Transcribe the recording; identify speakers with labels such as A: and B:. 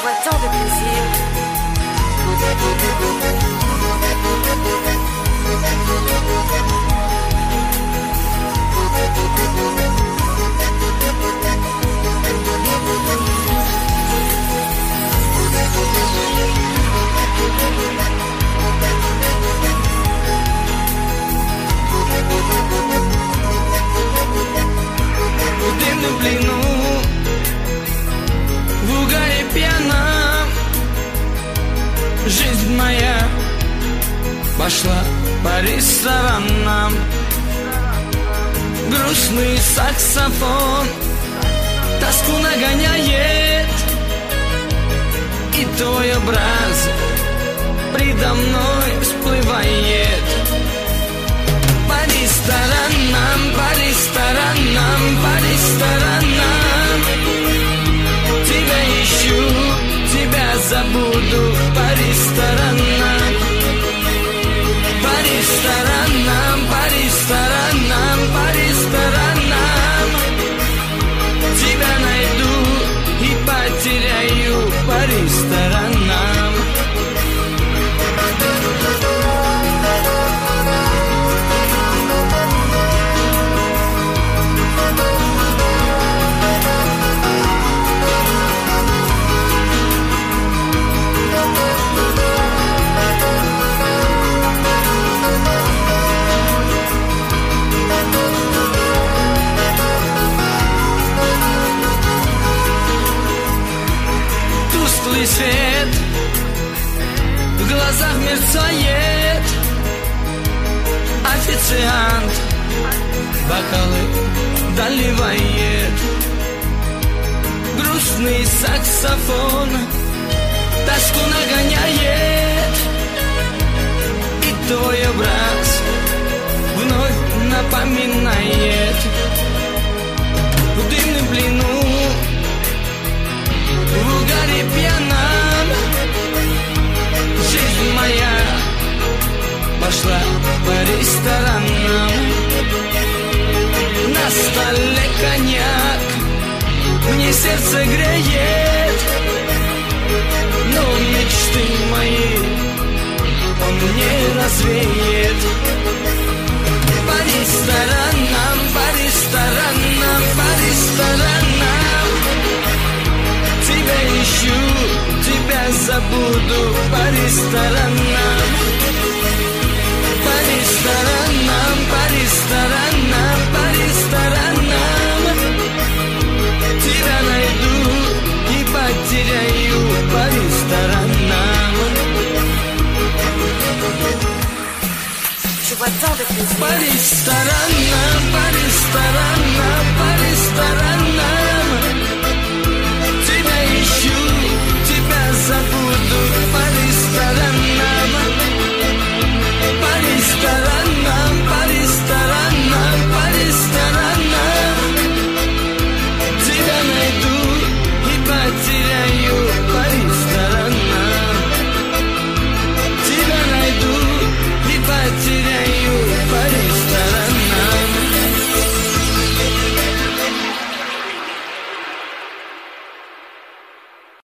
A: vois tant de plaisir.
B: В дымном плену, в угаре пьяном, жизнь моя пошла по ресторанам. Грустный саксофон тоску нагоняет, и твой образ предо мной всплывает. По ресторанам, по ресторанам, по ресторанам тебя ищу, тебя забуду. По ресторанам, по ресторанам, по ресторанам, по ресторанам тебя найду и потеряю. По ресторанам. Тусклый свет в глазах мерцает, официант бокалы доливает. Грустный саксофон тоску нагоняет, и твой образ вновь напоминает. В дымном плену, в угаре пьяном, жизнь моя пошла по ресторанам. На столе коньяк мне сердце греет, но мечты мои он не развеет. По ресторанам, по ресторанам, по ресторанам тебя ищу, тебя забуду. По ресторанам, по ресторанам, по ресторанам, по ресторанам тебя найду и потеряю. По ресторанам.
A: Je vois tant de plaisir.
B: По ресторанам, по ресторанам, по ресторанам